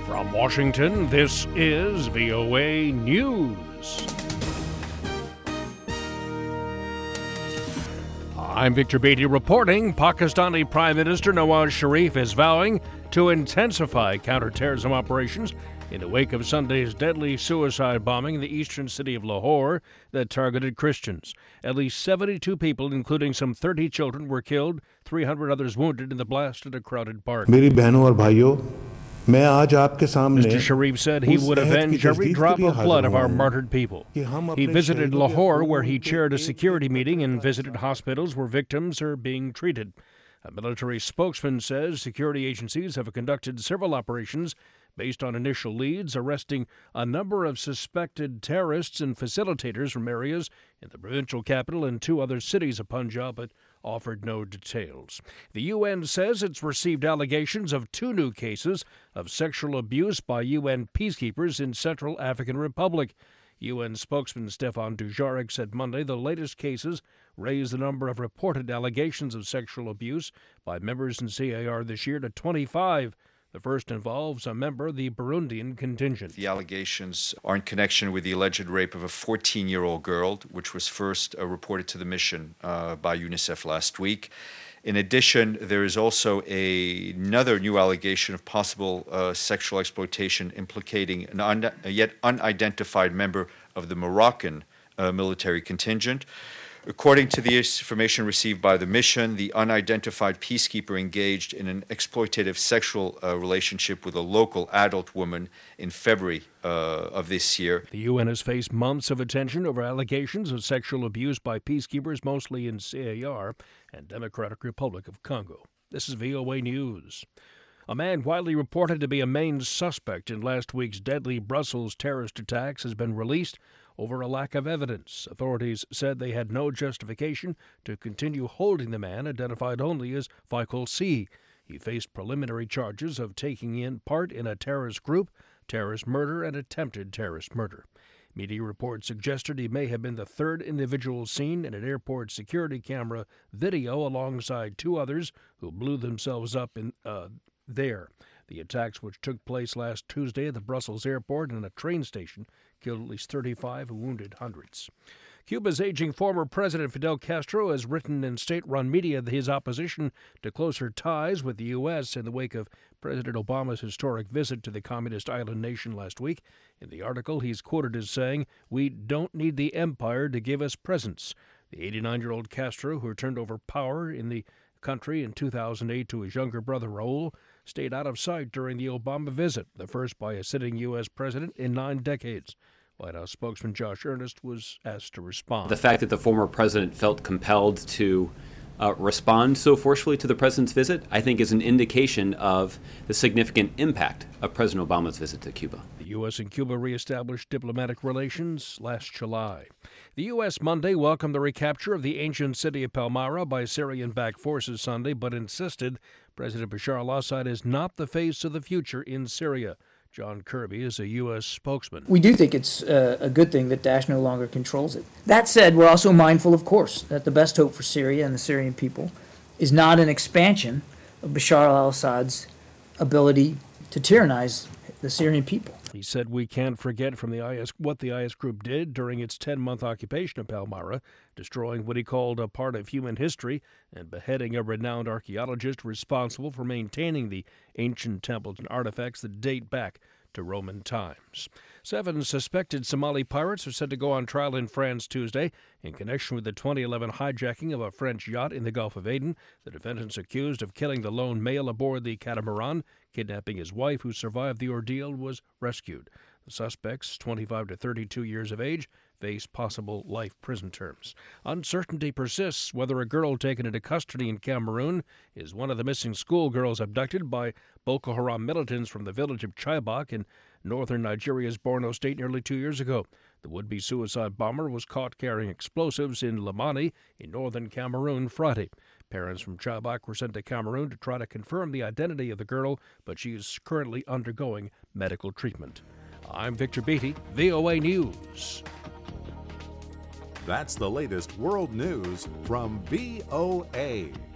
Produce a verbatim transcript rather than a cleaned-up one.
From Washington, this is V O A News. I'm Victor Beatty reporting. Pakistani Prime Minister Nawaz Sharif is vowing to intensify counterterrorism operations in the wake of Sunday's deadly suicide bombing in the eastern city of Lahore that targeted Christians. At least seventy-two people, including some thirty children, were killed, three hundred others wounded in the blast at a crowded park. मेरी बहनों और भाइयों, मैं आज आपके सामने Mister Sharif said he would avenge every drop of blood of our martyred people. He visited Lahore, where he chaired a security meeting, and visited hospitals where victims are being treated. A military spokesman says security agencies have conducted several operations based on initial leads, arresting a number of suspected terrorists and facilitators from areas in the provincial capital and two other cities of Punjab, but offered no details. The U N says it's received allegations of two new cases of sexual abuse by U N peacekeepers in Central African Republic. U N spokesman Stefan Dujarric said Monday the latest cases raised the number of reported allegations of sexual abuse by members in C A R this year to twenty-five. The first involves a member of the Burundian contingent. The allegations are in connection with the alleged rape of a fourteen-year-old girl, which was first uh, reported to the mission uh, by UNICEF last week. In addition, there is also a, another new allegation of possible uh, sexual exploitation implicating an un, a yet unidentified member of the Moroccan uh, military contingent. According to the information received by the mission, the unidentified peacekeeper engaged in an exploitative sexual uh, relationship with a local adult woman in February uh, of this year. The U N has faced months of attention over allegations of sexual abuse by peacekeepers, mostly in C A R and Democratic Republic of Congo. This is V O A News. A man widely reported to be a main suspect in last week's deadly Brussels terrorist attacks has been released over a lack of evidence. Authorities said they had no justification to continue holding the man, identified only as Faisal C. He faced preliminary charges of taking in part in a terrorist group, terrorist murder, and attempted terrorist murder. Media reports suggested he may have been the third individual seen in an airport security camera video alongside two others who blew themselves up in uh, there. The attacks, which took place last Tuesday at the Brussels airport and a train station, killed at least thirty-five and wounded hundreds. Cuba's aging former president Fidel Castro has written in state-run media that his opposition to closer ties with the U S in the wake of President Obama's historic visit to the communist island nation last week. In the article, he's quoted as saying, "We don't need the empire to give us presents." The eighty-nine-year-old Castro, who turned over power in the country in two thousand eight to his younger brother Raul, stayed out of sight during the Obama visit, the first by a sitting U S president in nine decades. White House spokesman Josh Earnest was asked to respond. The fact that the former president felt compelled to uh, respond so forcefully to the president's visit, I think, is an indication of the significant impact of President Obama's visit to Cuba. The U S and Cuba reestablished diplomatic relations last July. The U S Monday welcomed the recapture of the ancient city of Palmyra by Syrian-backed forces Sunday, but insisted President Bashar al-Assad is not the face of the future in Syria. John Kirby is a U S spokesman. We do think it's uh, a good thing that Daesh no longer controls it. That said, we're also mindful, of course, that the best hope for Syria and the Syrian people is not an expansion of Bashar al-Assad's ability to tyrannize the Syrian people. He said we can't forget from the I S what the I S group did during its ten-month occupation of Palmyra, destroying what he called a part of human history and beheading a renowned archaeologist responsible for maintaining the ancient temples and artifacts that date back to Roman times. Seven suspected Somali pirates are set to go on trial in France Tuesday in connection with the twenty eleven hijacking of a French yacht in the Gulf of Aden. The defendants accused of killing the lone male aboard the catamaran, kidnapping his wife, who survived the ordeal, was rescued. The suspects, twenty-five to thirty-two years of age, face possible life prison terms. Uncertainty persists whether a girl taken into custody in Cameroon is one of the missing schoolgirls abducted by Boko Haram militants from the village of Chibok in northern Nigeria's Borno State nearly two years ago. The would-be suicide bomber was caught carrying explosives in Limani in northern Cameroon Friday. Parents from Chibok were sent to Cameroon to try to confirm the identity of the girl, but she is currently undergoing medical treatment. I'm Victor Beatty, V O A News. That's the latest world news from V O A.